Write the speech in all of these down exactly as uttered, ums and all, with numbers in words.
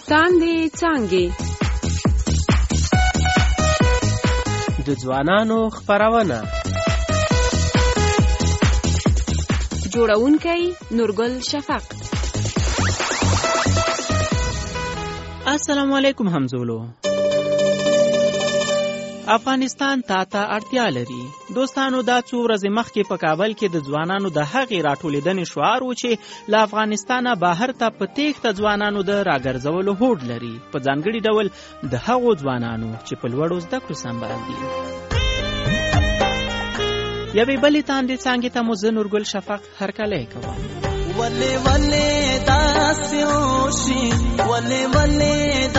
څانګې څانګې د ځوانانو خپرونه جوړونکی نورګل شفق. السلام علیکم همزولو. افغانستان تا ته اړتیا لري. دوستانو، دا څو ورځې مخکې په کابل کې د ځوانانو د هغې راټولېدنې شعار و چې له افغانستانه بهر ته په تېښته ځوانانو د راګرځولو هوډ لري، په ځانګړي ډول د هغو ځوانانو چې په لوړو زده کړو سمبال دي. یوې بلې تاندې څانګې ته مو زه نورګل شفق هرکلی کوم. ولې ولې داسې وشي، ولې ولې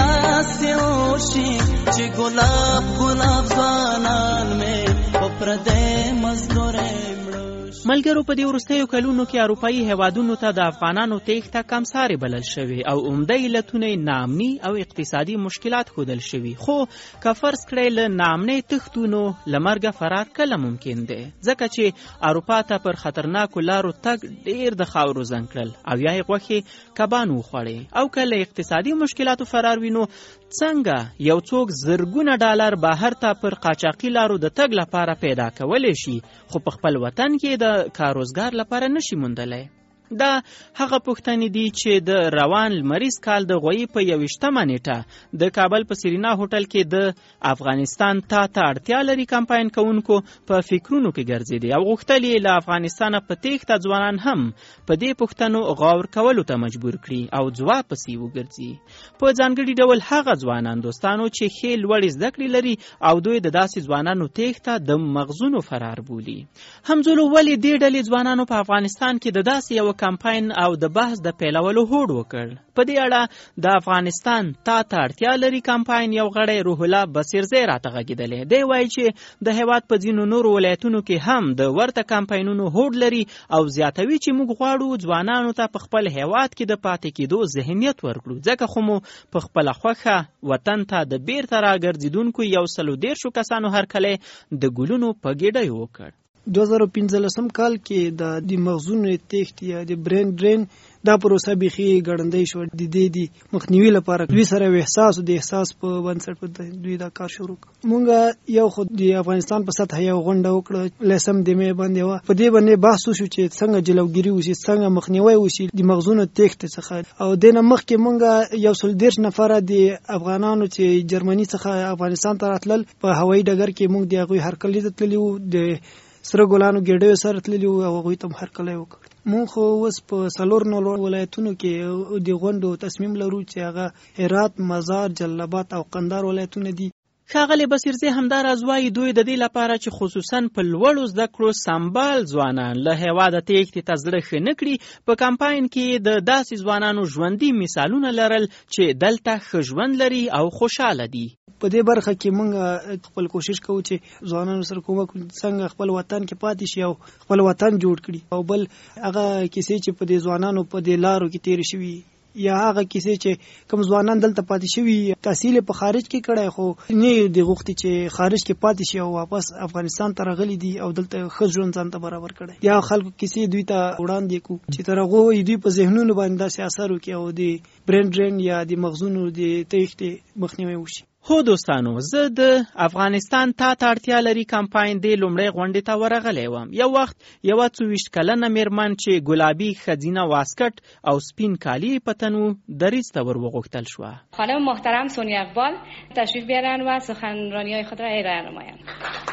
داسې وشي چې ګلاب ګلاب ځوانان مې په پردی مزدورۍ مړه شي. ملګرو، په دې وروستیو کلونو کې اروپایي هیوادونو ته د افغانانو تېښته کمسارې بلل شوې او عمده علتونه یې ناامني او اقتصادي مشکلات ښودل شوي. خو که فرض کړئ له ناامنۍ تښتو نو له مرګه فرار کله ممکن دی؟ ځکه چې اروپا ته پر خطرناکو لارو تګ ډېر د خاورو زنګ کړل او یا یې غوښې کبان وخوړې. او که له اقتصادي مشکلاتو فرار وي نو څنګه یو څوک زرګونه ډالر بهر ته پر قاچاقي لارو د تګ لپاره پیدا کولی شي خو په خپل وطن کې د کار روزګار لپاره نشي موندلی؟ دا هغه پوښتنې دي چې د روان لمریز کال د غویي په یویشتمه نیټه د کابل په سرینا هوټل کې د افغانستان تا ته اړتیا لري کمپاین کوونکو په فکرونو کې ګرځېدي او غوښتل یې له افغانستانه په تېښته ځوانان هم په دې پوښتنو غور کولو ته مجبور کړي او ځواب پسې وګرځي. په ځانګړي ډول هغه ځوانان دوستانو چې ښې لوړې زده کړې لري او دوی د داسې ځوانانو تېښته د مغزونو فرار بولي. همزولو، ولې دې ډلې ځوانانو په افغانستان کې د داسې یو کمپاین او د بحث د پیلولو هوډ وکړ؟ په دې اړه د افغانستان تا ته اړتیا لري کمپاین یو غړی روح الله بصیرزی راته غږېدلی. دی وایي چې د هېواد په ځینو نورو ولایتونو کې هم د ورته کمپاینونو هوډ لري او زیاتوي چې موږ غواړو ځوانانو ته په خپل هېواد کې د پاتې کېدو ذهنیت ورکړو، ځکه خو مو په خپله خوښه وطن ته د بیرته راګرځېدونکو یو سلو دېرشو کسانو هرکلی د ګلونو په ګېډیو وکړ. دوه زره پنځلسم کال کې د د مغزونو تېښتې یا د برین ډرین دا پروسه بیخي ګړندۍ شوه. د دې د مخنیوي لپاره دوی سره یو احساس او د احساس په بنسټ په دوی دا کار شروع کړ. مونږ یو خو د افغانستان په سطح یو غونډه وکړه، لسم د مې باندې وه. په دې باندې بحث وشو چې څنګه جلوګیري وشي، څنګه مخنیوی وشي د مغزونو تېښتې څخه. او دې نه مخکې مونږ یو سل دېرش نفره د افغانانو چې جرمني څخه افغانستان ته راتلل په هوایي ډګر کې مونږ د هغوی هرکلی ته تللي وو، د سره ګلانو ګېډیو سره تللي وو او هغوی ته هم هرکلی وکړ. مونږ خو اوس په څلور نور ولایتونو کې د غونډو تصمیم لرو چې هغه هرات، مزار، جلال آباد او قندهار ولایتونه دي. ښاغلی بصیرزی همداراز وایي دوی د دې لپاره چې خصوصا په لوړو زده کړو سمبال ځوانان له هېواده تېښتې ته زړه ښه نه کړي، په کمپاین کې د داسې ځوانانو ژوندي مثالونه لرل چې دلته ښه ژوند لري او خوشحاله دي. په دې برخه کې مونږ خپل کوشش کوو چې ځوانانو سره کومک څنګه خپل وطن کې پاتې شي او خپل وطن جوړ کړي. او بل هغه کیسې چې په دې ځوانانو په دې لارو کې تېرې شوي یا هغه کیسې چې کوم ځوانان دلته پاتې شوي تحصیل په خارج کې کړی خو نه دی غوښتي چې خارج کې پاتې شي او واپس افغانستان ته راغلي دي او دلته ښه ژوند ځان ته برابر کړی. یا خلکو کیسې دوی ته وړاندې کړو چې تر هغو دوی په ذهنونو باندې داسې اثر وکړي او د برین ډرین یا د مغزونو د تېښتې مخنیوی وشي. هو دوستانو، زه د افغانستان تا ته اړتیا لري کمپاین د لومړۍ غونډې ته ورغلی وم. یو وخت یوه څوویشت کلنه میرمن چې ګلابي ښځینه واسکټ او سپین کالی په تن و دریځ ته ور وغوښتل شوه. خانم محترم سونیا اقبال تشریف بیارن و سخنرانی‌های خود را ارائه نمایند.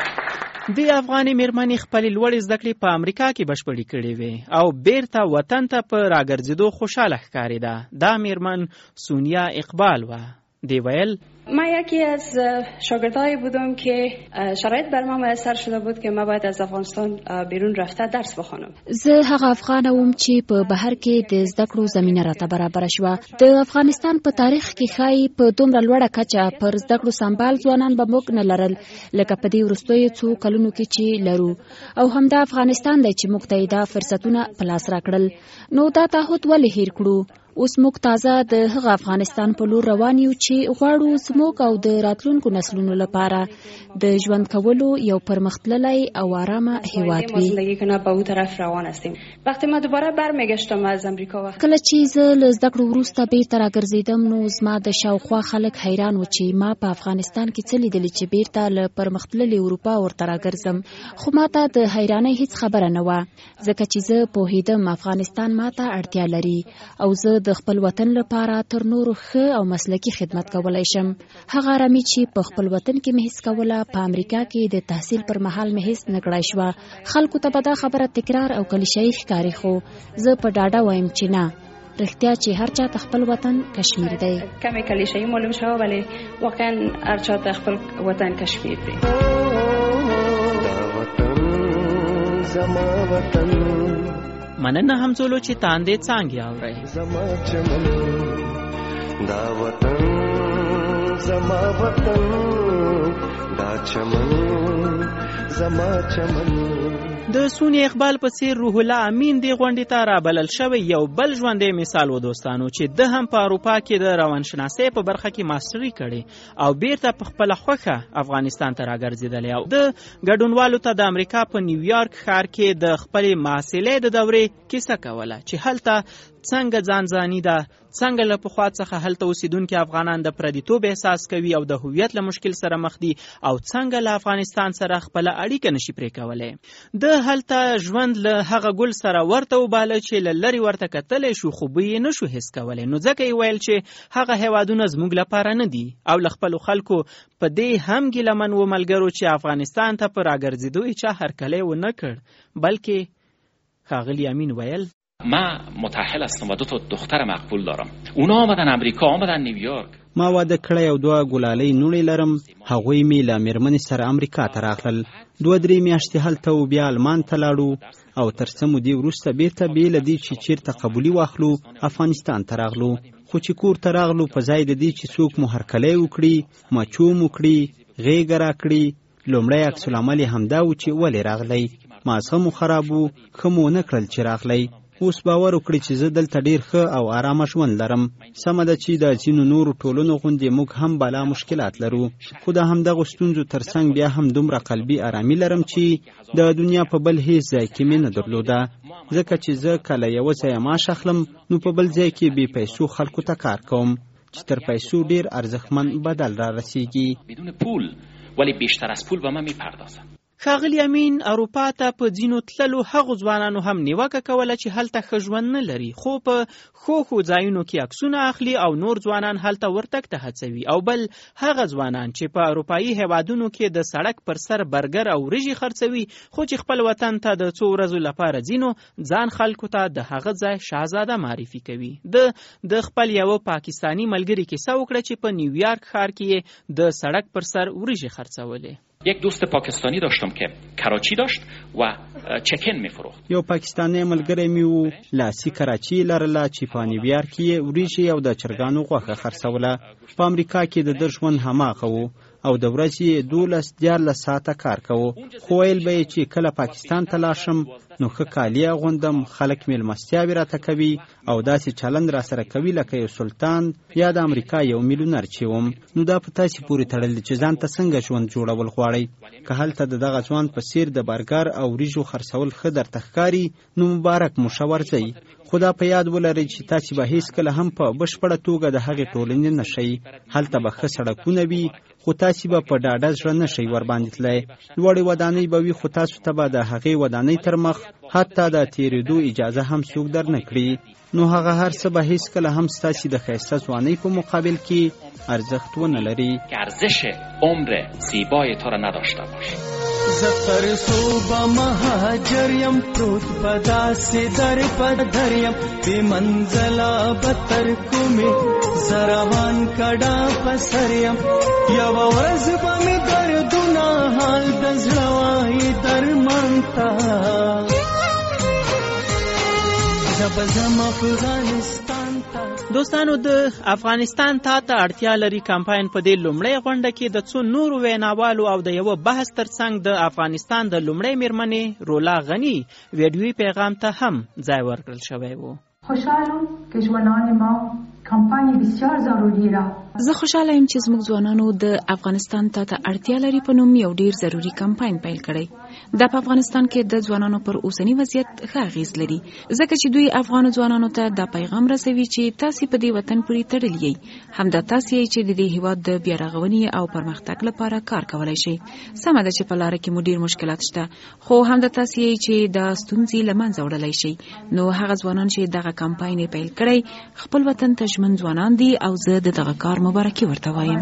د افغاني میرمنې خپلې لوړې زده کړې په امریکا کې بشپړې کړې وې او بیرته وطن ته په راګرځېدو خوشحاله ښکارېده. دا میرمن سونیا اقبال وه. دی ویل من یکی از شاگردایی بودم که شرایط بر ما میسر شده بود که ما باید از افغانستان بیرون رفته درس بخوانم. زه هغه افغان وم چې په بهر کې د زده کړو زمینه راته برابر شوه. د افغانستان په تاریخ کې ښایي په دومره لوړه کچه پر زده کړو سمبال ځوانان به موږ نه لرل لکه په دې وروستیو څو کلونو کې چې لرو. او همدا افغانستان دی چې موږ ته دا فرصتونه په لاس راکړل. نو دا تعهد ولې هیر کړو؟ اوس موږ تازه د هغه افغانستان په لور روان یو چې غواړو زموږ او د راتلونکو نسلونو لپاره د ژوند کولو یو پرمختللی او آرامه هیواد وي. زندگی کنه به اون طرف روان هستیم. وقتی ما دوباره برمیگشتم از امریکا وقت کله چې زه له زده کړو وروسته بیرته راګرځېدم نو زما د شاوخوا خلک حیران و چې ما په افغانستان کې څه لیدلي چې بیرته له پرمختللې اروپا ورته راګرځم، خو ما ته د حیرانۍ هیڅ خبره نه وه ځکه چې زه پوهېدم افغانستان ما ته اړتیا لري او زه د خپل وطن لپاره تر نورو ښه او مسلکي خدمت کولی شم. هغه آرامي چې په خپل وطن کې مې حس کوله په امریکا کې د تحصیل پر مهال مې حس نه کړای شوه. خلکو ته به دا خبره تکرار او کلیشه‌ایي ښکاري، خو زه په ډاډه وایم چې نه، رښتیا چې هر چا ته خپل وطن کشمیر دی. کمی کلیشه‌ای معلوم شوه ولی واقعا هر چا ته خپل وطن کشمیر دی. زما وطن مننه همزولو چې تاندې څانګې اورئ. زما چمن دا وطن زما وطن دا چمن زما چمن. د سونی اقبال په څیر روح الله امین دی غونډې ته رابلل شوی یو بل ژوندی مثال و دوستانو چې د هم په اروپا کې د روانشناسۍ په برخه کې ماستري کړې او بیرته په خپله خوښه افغانستان ته راګرځېدلی او د ګډونوالو ته د امریکا په نیویارک ښار کې د خپلې محصلې د دورې کیسه کوله چې هلته څنګه ځان ځاني ده، څنګه له پخوا څخه هلته اوسیدونکي افغانان د پردیتوب احساس کوي او د هویت له مشکل سره مخ دي او څنګه له افغانستان سره خپله اړیکه نشي پرې کولی. د هلته ژوند له هغه ګل سره ورته وباله چې له لرې ورته کتلی شو خو بوی یې نشو حس کولی، نو ځکه یې ویل چې هغه هیوادونه زموږ لپاره نه دي او له خپلو خلکو په دې هم ګیلمن و ملګرو چې افغانستان ته په راګرځېدو یې چا هرکلی ونه کړ، بلکې ښاغلي امین ویل ما متأهل هستم و دو تا دختر مقبول دارم. اونا آمدن امریکا، آمدن نیویورک. ما واده کړی او دوه ګلالۍ نوڼې لرم. هغوی مې له میرمنې سره امریکا ته راغلل. دوه درې میاشتې هلته و بیا المان ته لاړو او تر څه مودې وروسته بیرته بې له دې چې چیرته قبولي واخلو افغانستان ته راغلو. خو چې کور ته راغلو په ځای د دې چې څوک مو هرکلی وکړي، مچوم وکړي، غېږه راکړي، لومړی عکس العمل یې همدا و چې ولې راغلی. مازغه مو خراب و، ښه مو ونه کړل چې راغلی. اوس باور وکړي چې زه دلته ډیر ښه او آرامه ژوند لرم. سمه ده چې د ځینو نورو ټولنو غوندې موږ هم بالا مشکلات لرو، خو د همدغو ستونزو ترڅنګ بیا هم دومره قلبي آرامي لرم چې د دنیا په بل هیڅ ځای کې مې نه درلوده، ځکه چې زه کله یوه ځایه معاش اخلم نو په بل ځای کې بې پیسو خلکو ته کار کوم چې تر پیسو ډیر ارزښتمن بدل را رسیږي. بدون پول ولی بیشتر از پول به من میپردازن. ښاغلي امین اروپا ته په ځینو تللو هغو ځوانانو هم نیوکه کوله چې هلته ښه ژوند نه لري، خو په ښو ښو ځایونو کې عکسونه اخلي او نور ځوانان هلته ورتګ ته هڅوي، او بل هغه ځوانان چې په اروپایي هیوادونو کې د سړک پر سر برګر او وریژې خرڅوي خو چې خپل وطن ته د څو ورځو لپاره ځینو ځان خلکو ته د هغه ځای شهزاده معرفي کوي. د د خپل یوه پاکستانی ملګري کیسه وکړه چې په نیویارک ښار کې د سړک پر سر وریژې خرڅولې. یک دوست پاکستانی داشتم که کراچی داشت و چکن میفروخت. یو پاکستانی ملګری مې و لاسي کراچي لرله چې په نیویارک کې وریژې او د چرګانو غوښه خرڅوله. په امریکا کې د ده ژوند هماغه و او د ورځې دولس دیارلس ساعته کار کوو، خو ویل به یې چې کله پاکستان ته لاړ شم نو ښه کالي اغوندم، خلک میلمستیاوې راته کوي او داسې چلند را سره کوي لکه یو سلطان یا د امریکا یو میلیونر چې وم. نو دا په تاسې پورې تړلی چې ځان ته څنګه ژوند جوړول غواړئ. که هلته د دغه ځوان په څیر د برګر او وریژو خرڅول ښه درته ښکاري نو مبارک مو ښه ورځئ، خو دا په یاد ولرئ چې تاسې به هیڅکله هم په بشپړه توګه د هغې ټولنې نه شئ. هلته به ښه سړکونه وي خو تاسې به په ډاډه زړه نه شئ ورباندې تللی. لوړې ودانۍ به وي خو تاسو ته به د هغې ودانۍ تر مخ حتی د تېرېدو اجازه هم څوک در نه کړي. نو هغه هر څه به هیڅکله هم ستاسې د ښایسته ځوانۍ په مقابل کې ارزښت ونه لري. که ارزش عمر زیبای تو را نداشته باش. زتر صوبه مهاجریم پروت بداسې در پدریم بی منزله بتر کومې زروان کډا پسریم یو ورځ به مې دردونه حال د زړه وایي درمان ته زبزم افغانستان ته. دوستانو د افغانستان تا ته اړتیا لري کمپاین په دې لومړۍ غونډه کې د څو نورو ویناوالو او د یوه بحث ترڅنګ د افغانستان د لومړۍ میرمنې رولا غني ویډیویي پیغام ته هم ځای ورکړل شوی و. خوشحالم که جوانان ما کمپاین بسیار ضروری را زه خوشاله یم چې زموږ ځوانانو د افغانستان ته اړتیا لري په نوم یو ډیر ضروری کمپاین پیل کړی. دا په افغانستان کې د ځوانانو پر اوسنی وضعیت ښه اغیز لري ځکه چې دوی افغان ځوانانو ته دا پیغام رسوي چې تاسو په دې وطن پورې تړلي یئ، همدا تاسو یې چې د دې هیواد د بیا رغونې او پرمختګ لپاره کار کولای شئ. سمه ده چې په لاره کې مو ډیر مشکلات شته، خو همدا تاسو یې چې د ستونزې له منځه وړلای شئ. نو هغه ځوانان چې دغه کمپاین پیل کړی خپل وطن ته ژمن ځوانان دي او زه د دغه کار مبارکي ورته وایم.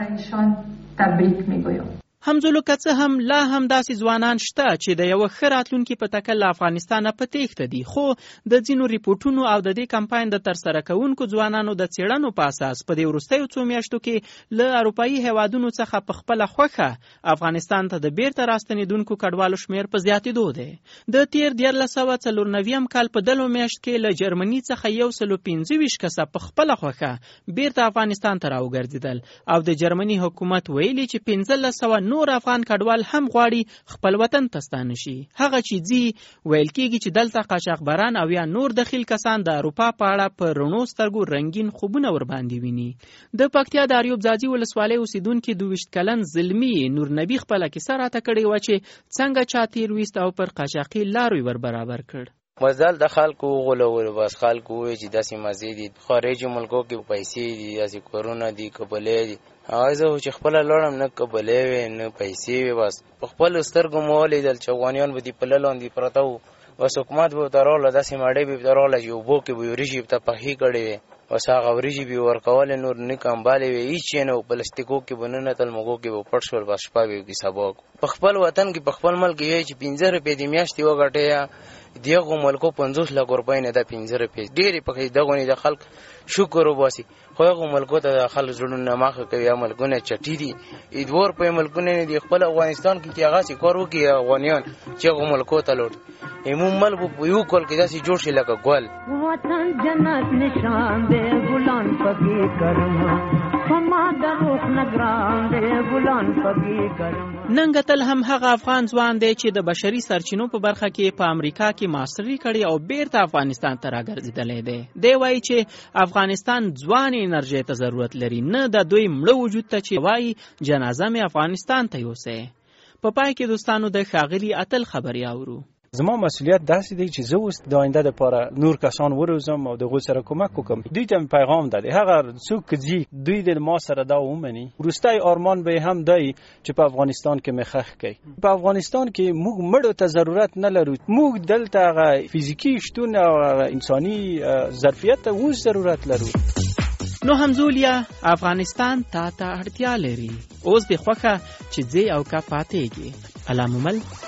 تبریک میگویم. همزولو که څه هم لا هم داسې ځوانان شته چې د یوه ښه راتلونکي په تکل له افغانستانه په تېښته دي، خو د ځینو ریپورټونو او د دې کمپاین د ترسره کوونکو ځوانانو د څېړنو په اساس په دې وروستیو څو میاشتو کې له اروپایي هیوادونو څخه په خپله خوښه افغانستان ته د بیرته راستنېدونکو کډوالو شمېر په زیاتېدو دی. د تېر دیارلس سوه څلور نویم کال په دلو میاشت کې له جرمني څخه یو سلو پنځه ویشت کسه په خپله خوښه بیرته افغانستان ته راوګرځېدل او د جرمني حکومت ویلي چې پنځلس سوه نور افغان کډوال هم غواړي خپل وطن ته ستانه شي. هغه چې ځي ویل کېږي چې دلته قاچاقبران او یا نور دخیل کسان د اروپا په اړه په رڼو سترګو رنګین خوبونه ورباندې ویني. د پکتیا د اریوب ځاځي ولسوالۍ اوسیدونکي دوه ویشت کلن زلمي نور نبي خپله کیسه راته کړې وه چې څنګه چا تیر ویست او پر قاچاقي لارو ور برابر کړ. مزل د خلکو غولول، بس خلکو وایي چې داسې مزې دي، خارجي ملکو کې پیسې دي، داسې کورونه دي، کبلې دي. هغه زه چې خپله لاړم نه کبلې وې نه پیسې وې، بس په خپلو سترګو مو ولیدل چې افغانیان به دې پله لاندې پراته وو. بس حکومت به ورته راغله، داسې مړۍ به ورته راغله چې اوبو کې به یې وریجې ورته پخې کړې وې، بس هغه وریجې به یې ورکولې، نور نه کمبالې وې، هېڅ شی نه و. پلاستیکو کې به ننتل، موږو کې به پټ شول، بس شپه به یې سبا په خپل وطن کې په خپل ملک یې چې پنځه روپۍ د میاشتې وګټې دغو ملکو پنځوس لک روپۍ نه دا پنځه روپۍ ډېرې پکې دغو نه د خلک شکر وباسي، خو هغو ملکو ته د خلک زړونه ماخه کوي. هغه ملکونه چټي دي، دوه روپۍ ملکونه نه دي. خپل افغانستان کې چې هغسې کار وکړي افغانیان چې هغو ملکو ته لوټ ایمون ملک په یو کال کې داسې جوړ شي لکه ګل. وطن جنت نشان دی ګلان پکې کرما فما دروخ نگران دی ګلان پکې کرما. نن تل هم هغه افغان ځوان دی چې د بشري سرچینو په برخه کې په امریکا کې ماستري کړې او بیرته افغانستان ته راګرځېدلی دی. دی وایي چې افغانستان ځوان انرژۍ ته ضرورت لري، نه د دوی مړه وجود ته چې وایي جنازه مې افغانستان ته یوسئ. په پای کې دوستانو د ښاغلي اتل خبرې اورو. زما مسئولیت داسې دی چې زه اوس د آینده لپاره نور کسان وروزم او د هغوی سره کومک وکړم. دوی ته پیغام ده هغه څوک که ځي دوی د ما سره دا ومني. وروستی ارمان به هم دی چې په افغانستان کې مې ښخ کړي. په افغانستان کې موږ مړو ته ضرورت نه لرو، موږ دلته هغه فزیکي شتون او انساني ظرفیت ته اوس ضرورت لرو. نو همزولیا افغانستان تا ته اړتیا لري، اوس دې خوښه چې ځې او که پاتېږي. علامه مل